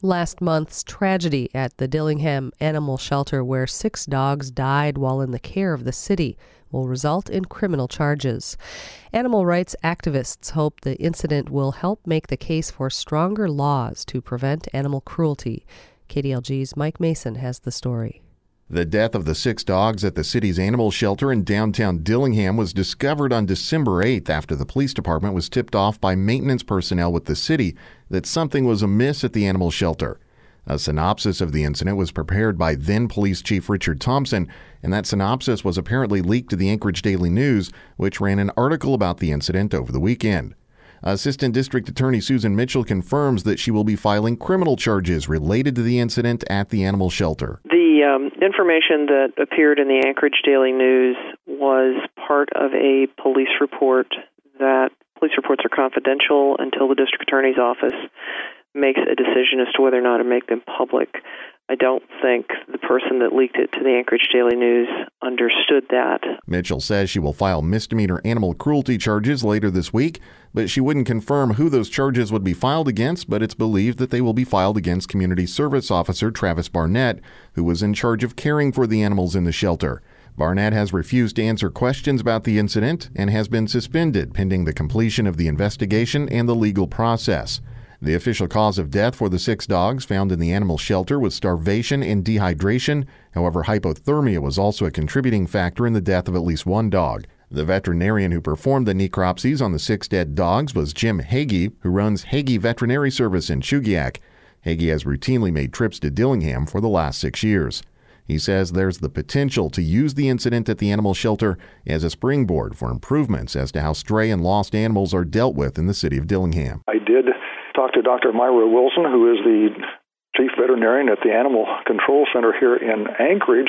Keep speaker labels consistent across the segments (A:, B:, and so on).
A: Last month's tragedy at the Dillingham Animal Shelter, where 6 dogs died while in the care of the city, will result in criminal charges. Animal rights activists hope the incident will help make the case for stronger laws to prevent animal cruelty. KDLG's Mike Mason has the story.
B: The death of the 6 dogs at the city's animal shelter in downtown Dillingham was discovered on December 8th after the police department was tipped off by maintenance personnel with the city that something was amiss at the animal shelter. A synopsis of the incident was prepared by then Police Chief Richard Thompson, and that synopsis was apparently leaked to the Anchorage Daily News, which ran an article about the incident over the weekend. Assistant District Attorney Susan Mitchell confirms that she will be filing criminal charges related to the incident at the animal shelter.
C: The information that appeared in the Anchorage Daily News was part of a police report. That police reports are confidential until the district attorney's office makes a decision as to whether or not to make them public. I don't think the person that leaked it to the Anchorage Daily News understood that.
B: Mitchell says she will file misdemeanor animal cruelty charges later this week, but she wouldn't confirm who those charges would be filed against, but it's believed that they will be filed against Community Service Officer Travis Barnett, who was in charge of caring for the animals in the shelter. Barnett has refused to answer questions about the incident and has been suspended pending the completion of the investigation and the legal process. The official cause of death for the 6 dogs found in the animal shelter was starvation and dehydration. However, hypothermia was also a contributing factor in the death of at least 1 dog. The veterinarian who performed the necropsies on the 6 dead dogs was Jim Hagee, who runs Hagee Veterinary Service in Chugiak. Hagee has routinely made trips to Dillingham for the last 6 years. He says there's the potential to use the incident at the animal shelter as a springboard for improvements as to how stray and lost animals are dealt with in the city of Dillingham.
D: I did talk to Dr. Myra Wilson, who is the chief veterinarian at the Animal Control Center here in Anchorage,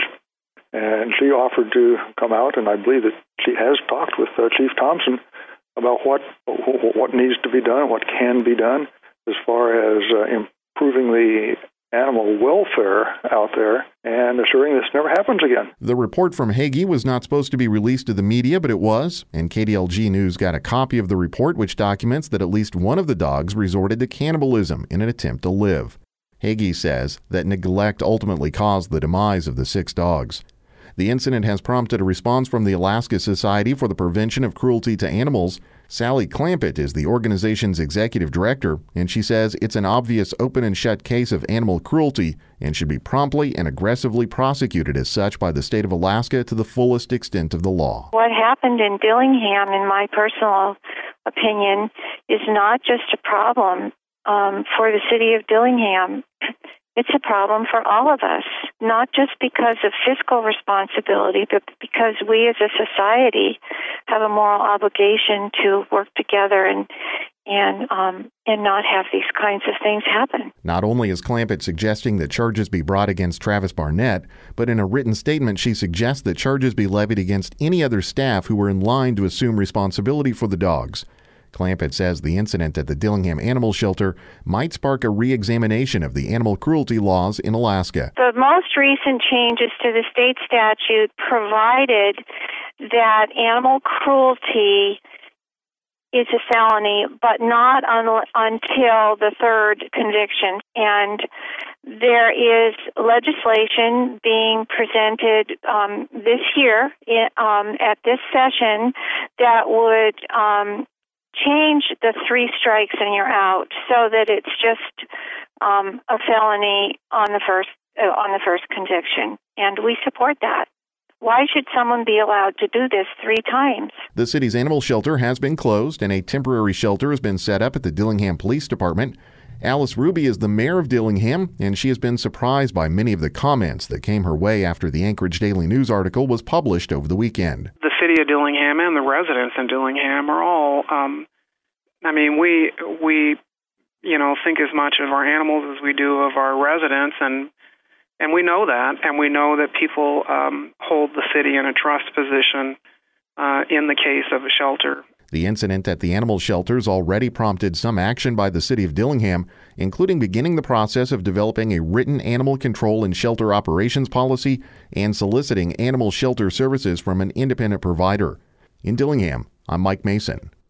D: and she offered to come out, and I believe that she has talked with Chief Thompson about what needs to be done, what can be done as far as improving the animal welfare out there and assuring this never happens again.
B: The report from Hagee was not supposed to be released to the media, but it was, and KDLG News got a copy of the report, which documents that at least one of the dogs resorted to cannibalism in an attempt to live. Hagee says that neglect ultimately caused the demise of the 6 dogs. The incident has prompted a response from the Alaska Society for the Prevention of Cruelty to Animals. Sally Clampett is the organization's executive director, and she says it's an obvious open and shut case of animal cruelty and should be promptly and aggressively prosecuted as such by the state of Alaska to the fullest extent of the law.
E: What happened in Dillingham, in my personal opinion, is not just a problem for the city of Dillingham. It's a problem for all of us, not just because of fiscal responsibility, but because we as a society have a moral obligation to work together and not have these kinds of things happen.
B: Not only is Clampett suggesting that charges be brought against Travis Barnett, but in a written statement she suggests that charges be levied against any other staff who were in line to assume responsibility for the dogs. Clampett says the incident at the Dillingham Animal Shelter might spark a re-examination of the animal cruelty laws in Alaska.
E: The most recent changes to the state statute provided that animal cruelty is a felony, but not until the 3rd conviction. And there is legislation being presented this year at this session that would change the 3 strikes and you're out, so that it's just a felony on the first conviction, and we support that. Why should someone be allowed to do this 3 times?
B: The city's animal shelter has been closed, and a temporary shelter has been set up at the Dillingham Police Department. Alice Ruby is the mayor of Dillingham, and she has been surprised by many of the comments that came her way after the Anchorage Daily News article was published over the weekend.
F: The city of Dillingham and the residents in Dillingham are all, we think as much of our animals as we do of our residents, and we know that, and we know that people hold the city in a trust position in the case of a shelter.
B: The incident at the animal shelters already prompted some action by the city of Dillingham, including beginning the process of developing a written animal control and shelter operations policy and soliciting animal shelter services from an independent provider. In Dillingham, I'm Mike Mason.